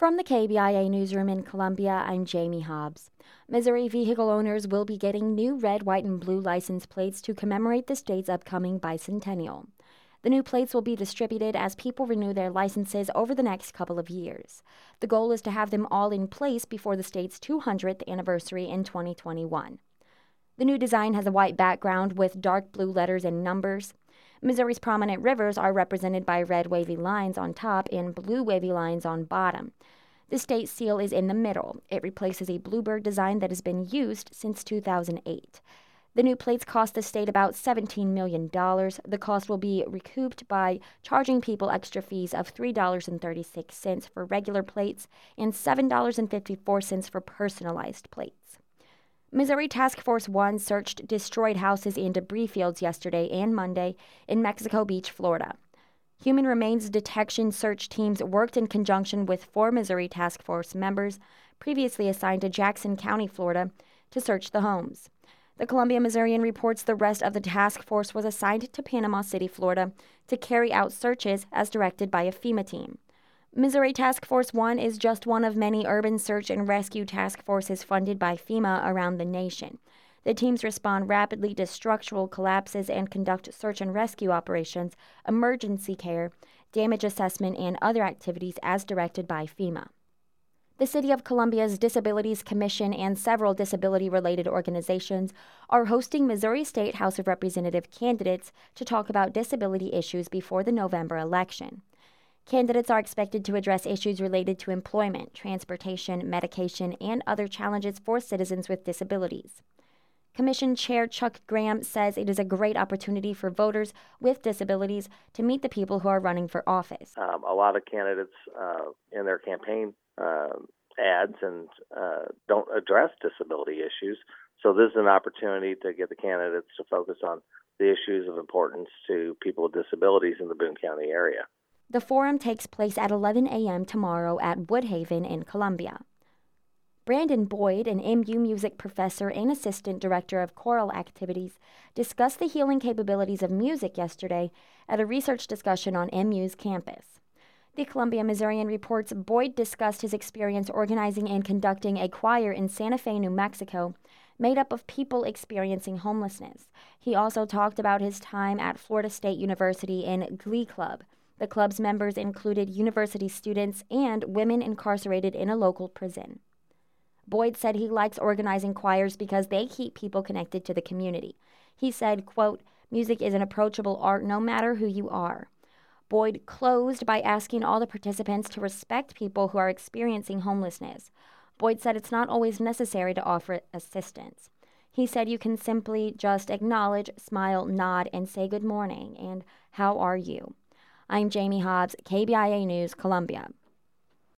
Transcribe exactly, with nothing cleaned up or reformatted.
From the K B I A newsroom in Columbia, I'm Jamie Hobbs. Missouri vehicle owners will be getting new red, white, and blue license plates to commemorate the state's upcoming bicentennial. The new plates will be distributed as people renew their licenses over the next couple of years. The goal is to have them all in place before the state's two hundredth anniversary in twenty twenty-one. The new design has a white background with dark blue letters and numbers. Missouri's prominent rivers are represented by red wavy lines on top and blue wavy lines on bottom. The state seal is in the middle. It replaces a bluebird design that has been used since two thousand eight. The new plates cost the state about seventeen million dollars. The cost will be recouped by charging people extra fees of three dollars and thirty-six cents for regular plates and seven dollars and fifty-four cents for personalized plates. Missouri Task Force one searched destroyed houses and debris fields yesterday and Monday in Mexico Beach, Florida. Human remains detection search teams worked in conjunction with four Missouri Task Force members previously assigned to Jackson County, Florida, to search the homes. The Columbia Missourian reports the rest of the task force was assigned to Panama City, Florida, to carry out searches as directed by a FEMA team. Missouri Task Force one is just one of many urban search and rescue task forces funded by FEMA around the nation. The teams respond rapidly to structural collapses and conduct search and rescue operations, emergency care, damage assessment, and other activities as directed by FEMA. The City of Columbia's Disabilities Commission and several disability-related organizations are hosting Missouri State House of Representative candidates to talk about disability issues before the November election. Candidates are expected to address issues related to employment, transportation, medication, and other challenges for citizens with disabilities. Commission Chair Chuck Graham says it is a great opportunity for voters with disabilities to meet the people who are running for office. Um, a lot of candidates uh, in their campaign uh, ads and uh, don't address disability issues, so this is an opportunity to get the candidates to focus on the issues of importance to people with disabilities in the Boone County area. The forum takes place at eleven a.m. tomorrow at Woodhaven in Columbia. Brandon Boyd, an M U music professor and assistant director of choral activities, discussed the healing capabilities of music yesterday at a research discussion on M U's campus. The Columbia Missourian reports Boyd discussed his experience organizing and conducting a choir in Santa Fe, New Mexico, made up of people experiencing homelessness. He also talked about his time at Florida State University in Glee Club. The club's members included university students and women incarcerated in a local prison. Boyd said he likes organizing choirs because they keep people connected to the community. He said, quote, "Music is an approachable art no matter who you are." Boyd closed by asking all the participants to respect people who are experiencing homelessness. Boyd said it's not always necessary to offer assistance. He said you can simply just acknowledge, smile, nod, and say good morning and how are you. I'm Jamie Hobbs, K B I A News, Columbia.